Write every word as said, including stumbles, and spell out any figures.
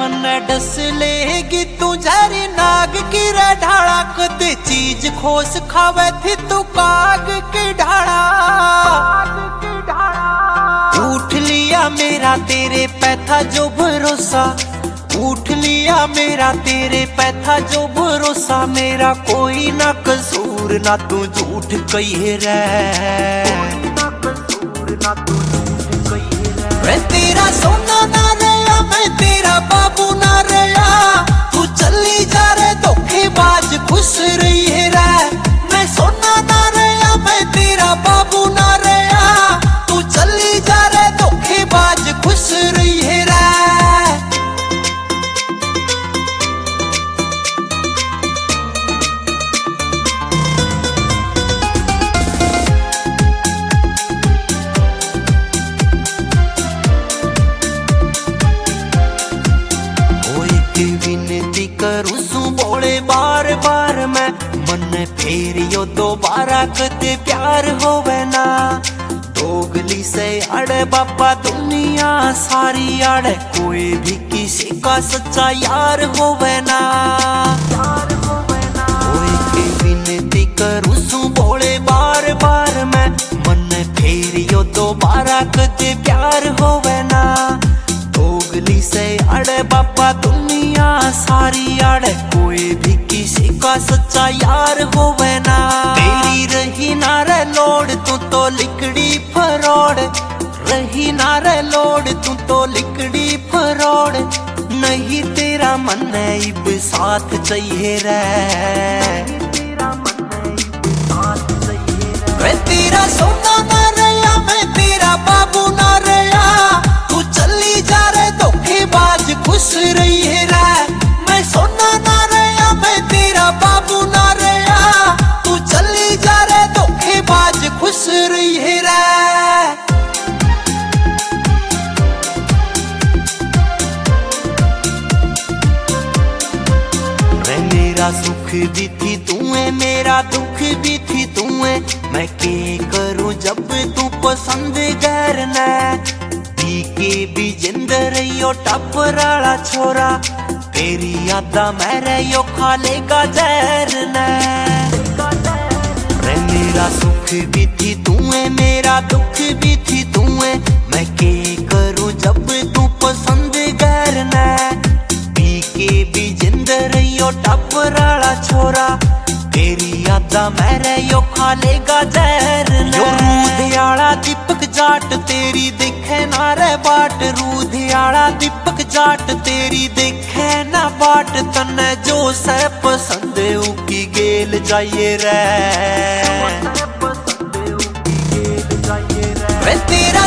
मन डस लेगी तू झरी नाग की रे ढाड़ा कदे चीज खोस खावे थी तू काग की ढाड़ा। उठ लिया मेरा तेरे पे था जो भरोसा, उठ लिया मेरा तेरे पे था जो भरोसा, मेरा कोई ना कसूर ना तू झूठ कही रे, मैं तेरा सोना ना रहा मैं तेरा बाबू ना रहा, तू चली जा रे धोखेबाज खुश रही है रे। मैं सोना ना रहा मैं तेरा बाबू ना रहा, तू चली जा रे धोखेबाज खुश रही है रे। विनती करूं सू बोले बार बार मैं, मन फेर यो दोबारा कदे प्यार होवे ना। दोगली से अड़े बापा दुनिया सारी अड़े, कोई भी किसी का सच्चा यार होवे ना। कोई की विनती करूं सू बोले बार बार मैं, मन फेर यो दोबारा कदे प्यार होवे ना। दोगली से अड़े बापा दुनिया सारी अड़े, कोई भी किसी का सच्चा यार होवे ना। तेरी रही ना रे लोड तू तो लिकड़ी फरोड़, रही ना रे लोड तू तो लिकड़ी फरोड़, नहीं तेरा मन इब साथ चाहिए रे। मैं तेरा सोना ना रहा मैं तेरा बाबू ना रहा, तू चली जा रे धोखेबाज खुश रही है रे। मैं सोना ना रहा मैं तेरा बाबू ना रहा, तू चली जा रे धोखेबाज खुश रही है रे। मेरा सुख भी थी तू है मेरा दुख भी थी तू है, मैं के करूं जब तू पसंद करना। पी के भी जिंदर यो टपराला छोरा, तेरी यादा मेरे यो खा लेगा जहर न। मेरा सुख भी थी तू है मेरा दुख भी थी तू है, मैं के करूं जब तू पसंद करना। पी के भी जिंदर यो टपराला छोरा, तेरी यादा मेरे यो खा लेगा जहर न। रूधियाला दीपक जाट तेरी देखे ना रे बाट, रूधियाला दीपक जाट तेरी देखे ना बाट, तन्ने जो से पसंद उकी गेल जाइए रे। मैं तेरा